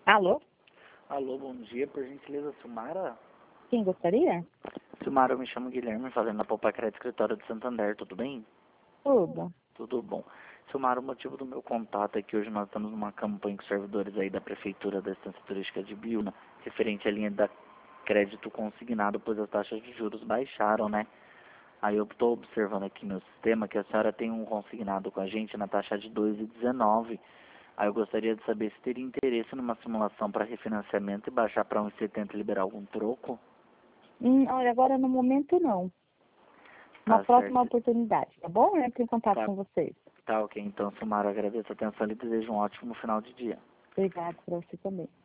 Alô? Alô, bom dia, por gentileza, Silmara? Quem gostaria? Silmara, eu me chamo Guilherme, fazendo a Poupa Crédito Escritório de Santander, tudo bem? Tudo. Tudo bom. Silmara, o motivo do meu contato é que hoje nós estamos numa campanha com os servidores aí da Prefeitura da Estância Turística de Biúna, referente à linha da crédito consignado, pois as taxas de juros baixaram, né? Aí eu estou observando aqui no sistema que a senhora tem um consignado com a gente na taxa de 2,19. Aí eu gostaria de saber se teria interesse numa simulação para refinanciamento e baixar para 1,70 e liberar algum troco. Olha, agora no momento não. Tá Na próxima certo. oportunidade, tá bom? Eu entro em contato Tá, com vocês. tá ok. Então, Silmara, agradeço a atenção e desejo um ótimo final de dia. Obrigada para você também.